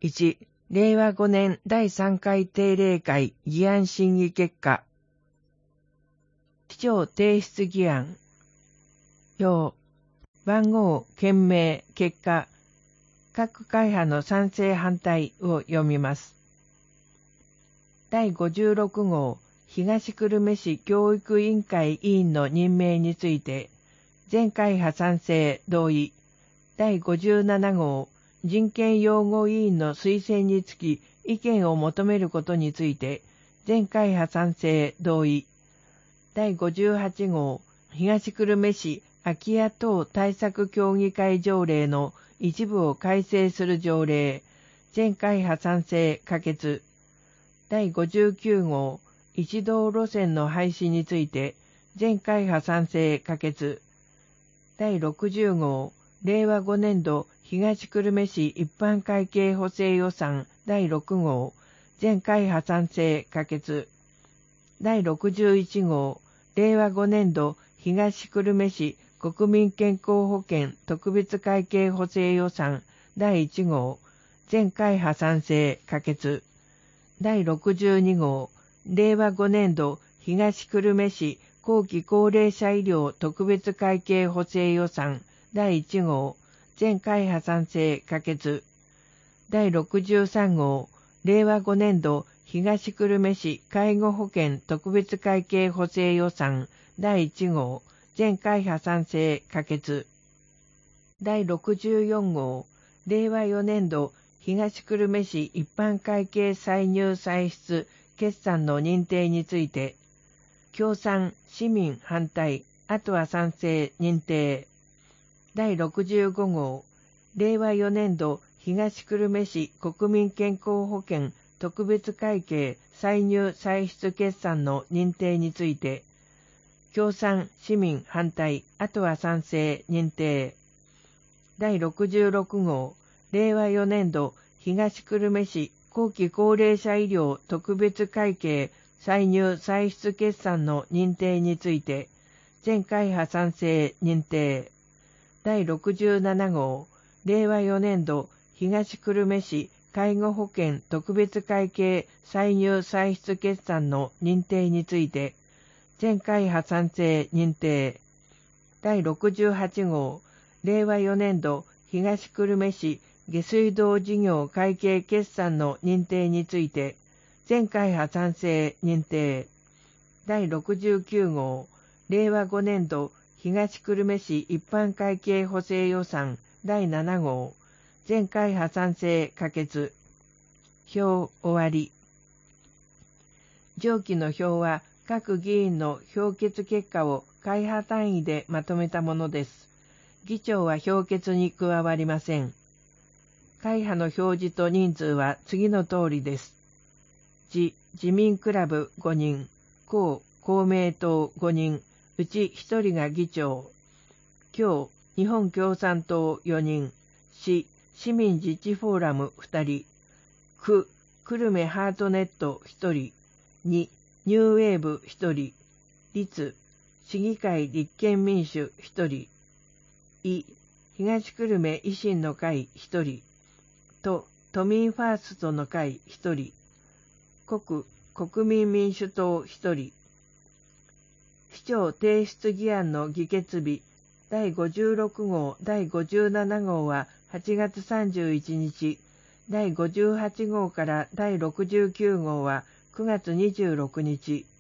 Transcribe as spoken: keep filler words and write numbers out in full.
いち、れいわごねんだいさんかい定例会議案審議結果。記帳提出議案。表。番号、件名、結果。各会派の賛成反対を読みます。だいごじゅうろく号、東久留米市教育委員会委員の任命について、全会派賛成同意。だいごじゅうなな号、人権擁護委員の推薦につき意見を求めることについて、全会派賛成同意。だいごじゅうはち号、東久留米市空き家等対策協議会条例の一部を改正する条例、全会派賛成可決。だいごじゅうきゅう号、一道路線の廃止について、全会派賛成可決。だいろくじゅう号、れいわごねん度東久留米市一般会計補正予算だいろく号、全会派賛成可決。だいろくじゅういち号、れいわごねん度東久留米市国民健康保険特別会計補正予算だいいち号、全会派賛成可決。だいろくじゅうに号、れいわごねん度東久留米市後期高齢者医療特別会計補正予算だいいち号、全会派賛成可決。だいろくじゅうさん号、れいわごねん度東久留米市介護保険特別会計補正予算だいいち号、全会派賛成可決。だいろくじゅうよん号、れいわよねん度東久留米市一般会計歳入歳出決算の認定について、共産、市民反対、あとは賛成認定。だいろくじゅうご号、れいわよねん度東久留米市国民健康保険特別会計歳入歳出決算の認定について、共産、市民反対、あとは賛成認定。だいろくじゅうろく号、れいわよねん度東久留米市後期高齢者医療特別会計歳入歳出決算の認定について、全会派賛成認定。だいろくじゅうなな号、れいわよねん度東久留米市介護保険特別会計歳入歳出決算の認定について、全会派賛成認定。だいろくじゅうはち号、れいわよねん度東久留米市下水道事業会計決算の認定について、全会派賛成認定。だいろくじゅうきゅう号、れいわごねん度東久留米市一般会計補正予算だいなな号、全会派賛成可決。表終わり。上記の表は各議員の表決結果を会派単位でまとめたものです。議長は表決に加わりません。会派の表示と人数は次の通りです。自、自民クラブごにん、公、公明党ごにん、うちひとりが議長。共、日本共産党よにん、市、市民自治フォーラムふたり、区、久留米ハートネットひとり、に、ニューウェーブひとり、立、市議会立憲民主ひとり、い、東久留米維新の会ひとり、と、都民ファーストの会ひとり、国、国民民主党ひとり。市長提出議案の議決日、だいごじゅうろく号、だいごじゅうなな号ははちがつさんじゅういちにち、だいごじゅうはち号からだいろくじゅうきゅう号はくがつにじゅうろくにち。